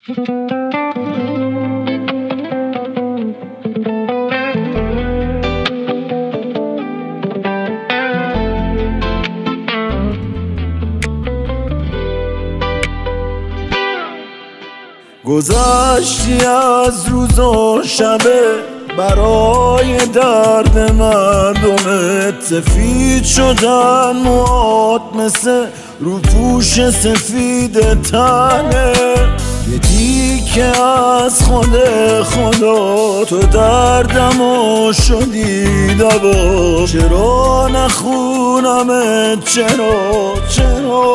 گذشتی از روز و شبه برای درد مردمت، سفید شدن موهات مثل روپوش سفید تنه، یه دیگه از خود خدا تو دردمو شدی دوا. چرا نخونمت چرا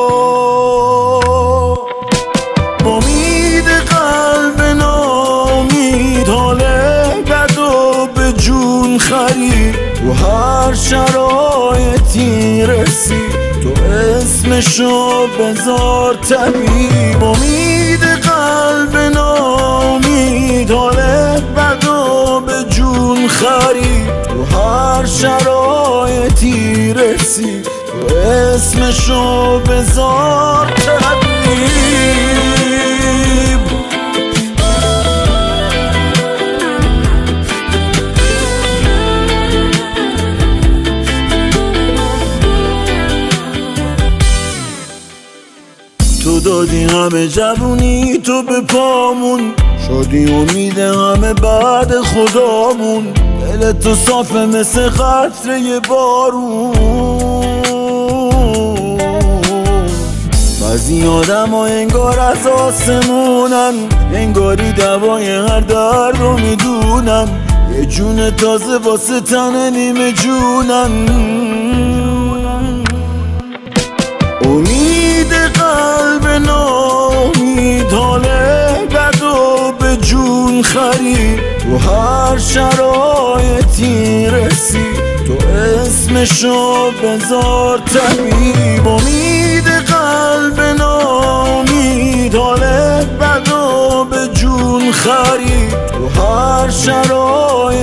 امید قلب نامید حاله بد و به جون خرید، تو هر شرایطی رسید تو اسمشو بذار طبیب. امید قلب نامید حاله بد و به جون خرید، تو هر شرایطی رسید تو اسمشو بذار طبیب. تو دادی همه جوونی تو به پامون، شدی امید همه بعد خدامون. دل تو صافه مثل قطره بارون، بعضی آدم ها انگار از آسمونن، انگاری دوای هر درد رو میدونن، یه جون تازه واسه تن نیمه جونن. امید قلب نامید حاله بد و به جون خرید، تو هر شرایطی رسید تو اسمشو بذار طبیب. امید قلب نامید حاله بد و به جون خرید، تو هر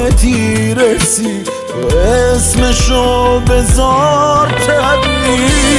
شرایطی رسید تو اسمشو بذار طبیب.